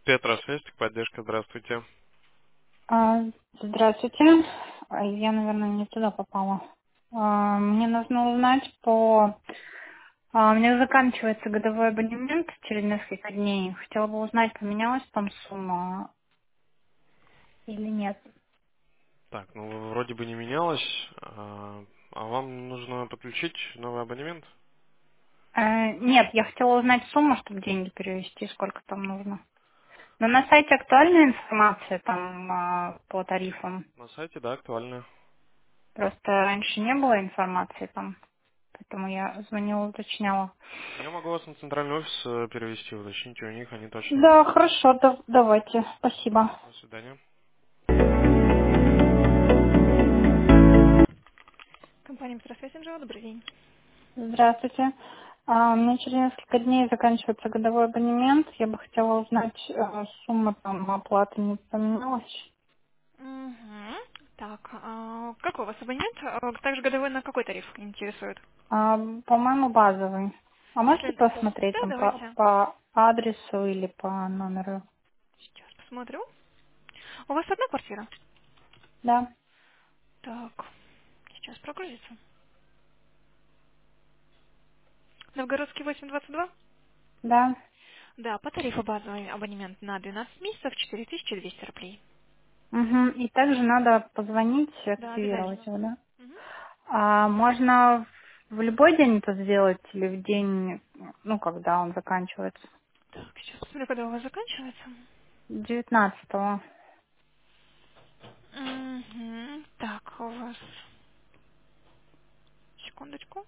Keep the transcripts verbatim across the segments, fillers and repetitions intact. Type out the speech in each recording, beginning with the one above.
Петросвязь, поддержка, здравствуйте. А, Здравствуйте. А, Я, наверное, не туда попала. А, Мне нужно узнать по... а, У меня заканчивается годовой абонемент через несколько дней. Хотела бы узнать, поменялась там сумма или нет. Так, ну вроде бы не менялось, а а вам нужно подключить новый абонемент? Э, Нет, я хотела узнать сумму, чтобы деньги перевести, сколько там нужно. Но на сайте актуальная информация там а, по тарифам. На сайте, да, актуально. Просто раньше не было информации там, поэтому я звонила, уточняла. Я могу вас на центральный офис э, перевести, уточните у них, они точно. Да, хорошо, да- давайте. Спасибо. До свидания. Компания Петросвязь, Анжела, добрый день. Здравствуйте. А, У меня через несколько дней заканчивается годовой абонемент. Я бы хотела узнать, э, сумма там оплаты не поменялась. Угу. Так, а какой у вас абонемент? А, Также годовой на какой тариф интересует? А, По-моему, базовый. А можете Если... посмотреть Да, там по, давайте. по адресу или по номеру? Сейчас посмотрю. У вас одна квартира? Да, Так, сейчас прогрузится. Новгородский восемь двадцать два? да. Да, по тарифу базовый абонемент на двенадцать месяцев четыре тысячи двести рублей. Мгм. И также надо позвонить и Да, активировать обязательно. его, да? Мгм. А можно в любой день это сделать или в день, ну, когда он заканчивается? Так, сейчас посмотрю, когда у вас заканчивается. Девятнадцатого. Мгм. Так, у вас... Секундочку.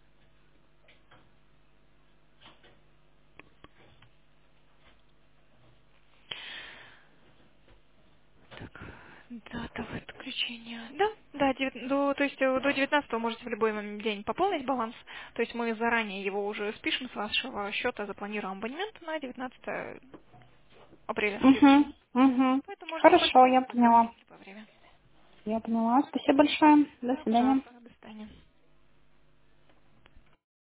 Так, дата выключения. Да, да, девят- до, то есть э, до девятнадцатого можете в любой момент день пополнить баланс. То есть мы заранее его уже спишем с вашего счета, запланируем абонемент на девятнадцатое апреля Угу, следующего. угу. Поэтому можете в Хорошо, любое я время позвонить поняла. в любое время. Я поняла. Спасибо большое. До Да, свидания. пожалуйста, до свидания.